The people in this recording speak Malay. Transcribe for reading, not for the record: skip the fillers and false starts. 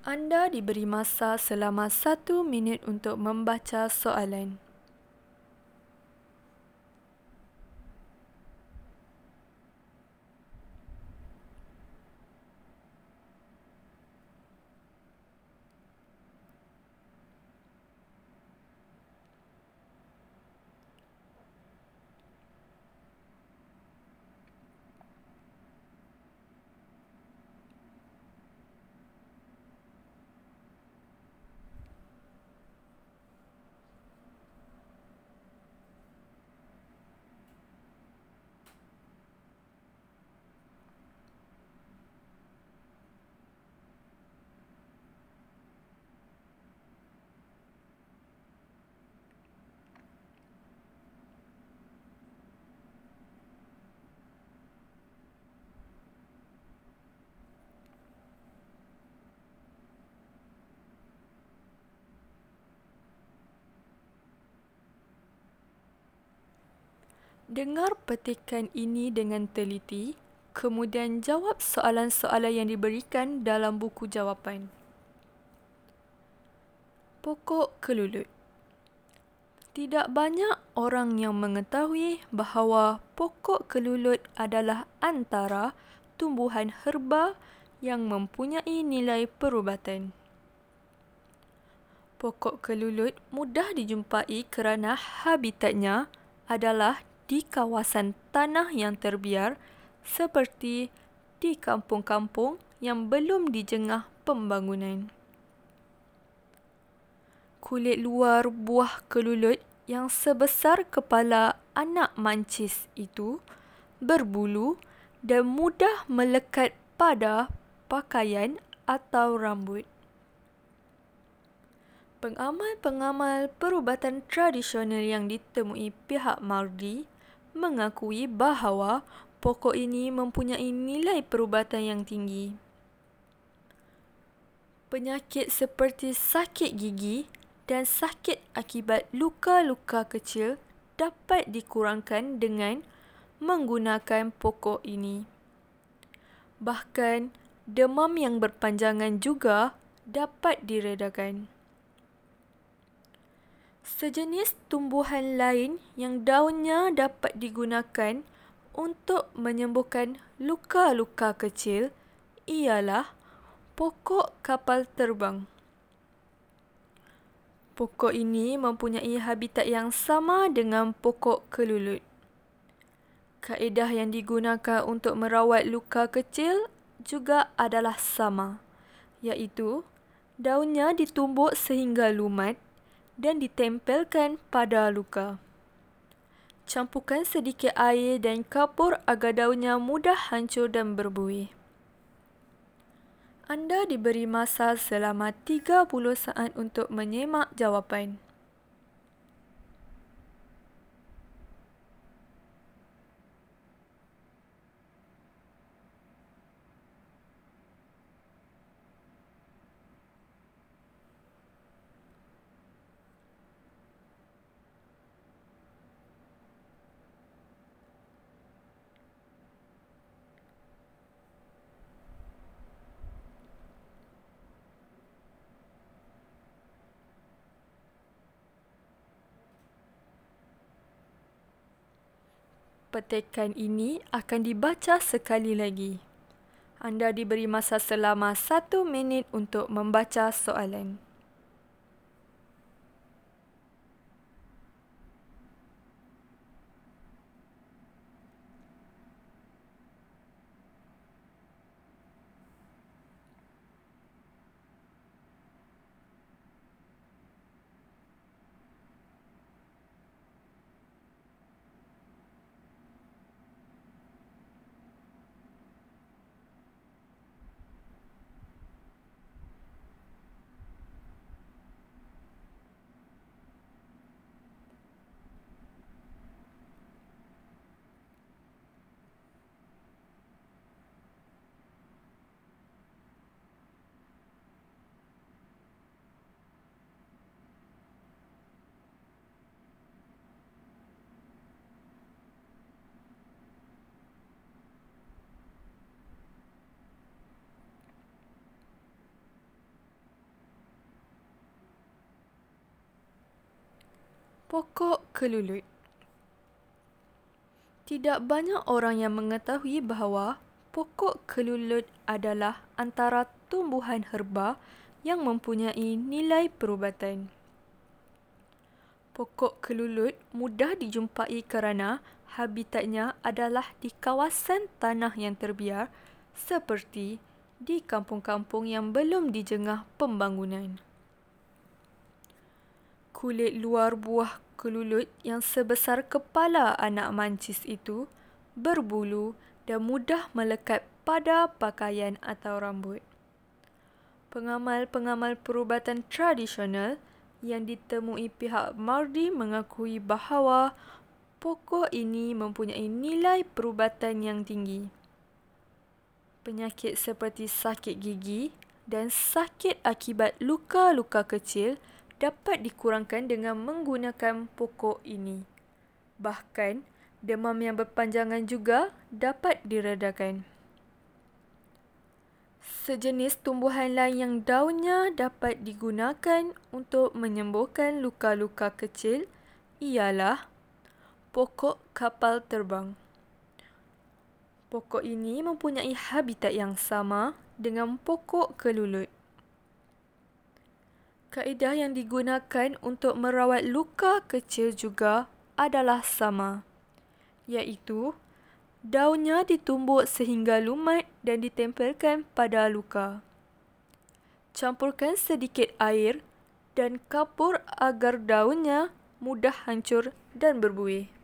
Anda diberi masa selama 1 minit untuk membaca soalan. Dengar petikan ini dengan teliti, kemudian jawab soalan-soalan yang diberikan dalam buku jawapan. Pokok kelulut. Tidak banyak orang yang mengetahui bahawa pokok kelulut adalah antara tumbuhan herba yang mempunyai nilai perubatan. Pokok kelulut mudah dijumpai kerana habitatnya adalah di kawasan tanah yang terbiar seperti di kampung-kampung yang belum dijengah pembangunan. Kulit luar buah kelulut yang sebesar kepala anak mancis itu berbulu dan mudah melekat pada pakaian atau rambut. Pengamal-pengamal perubatan tradisional yang ditemui pihak MARDI mengakui bahawa pokok ini mempunyai nilai perubatan yang tinggi. Penyakit seperti sakit gigi dan sakit akibat luka-luka kecil dapat dikurangkan dengan menggunakan pokok ini. Bahkan, demam yang berpanjangan juga dapat diredakan. Sejenis tumbuhan lain yang daunnya dapat digunakan untuk menyembuhkan luka-luka kecil ialah pokok kapal terbang. Pokok ini mempunyai habitat yang sama dengan pokok kelulut. Kaedah yang digunakan untuk merawat luka kecil juga adalah sama, iaitu daunnya ditumbuk sehingga lumat dan ditempelkan pada luka. Campurkan sedikit air dan kapur agar daunnya mudah hancur dan berbuih. Anda diberi masa selama 30 saat untuk menyemak jawapan. Petikan ini akan dibaca sekali lagi. Anda diberi masa selama 1 minit untuk membaca soalan. Pokok kelulut. Tidak banyak orang yang mengetahui bahawa pokok kelulut adalah antara tumbuhan herba yang mempunyai nilai perubatan. Pokok kelulut mudah dijumpai kerana habitatnya adalah di kawasan tanah yang terbiar seperti di kampung-kampung yang belum dijengah pembangunan. Kulit luar buah kelulut yang sebesar kepala anak mancis itu berbulu dan mudah melekat pada pakaian atau rambut. Pengamal-pengamal perubatan tradisional yang ditemui pihak MARDI mengakui bahawa pokok ini mempunyai nilai perubatan yang tinggi. Penyakit seperti sakit gigi dan sakit akibat luka-luka kecil dapat dikurangkan dengan menggunakan pokok ini. Bahkan, demam yang berpanjangan juga dapat diredakan. Sejenis tumbuhan lain yang daunnya dapat digunakan untuk menyembuhkan luka-luka kecil ialah pokok kapal terbang. Pokok ini mempunyai habitat yang sama dengan pokok kelulut. Kaedah yang digunakan untuk merawat luka kecil juga adalah sama, iaitu daunnya ditumbuk sehingga lumat dan ditempelkan pada luka. Campurkan sedikit air dan kapur agar daunnya mudah hancur dan berbuih.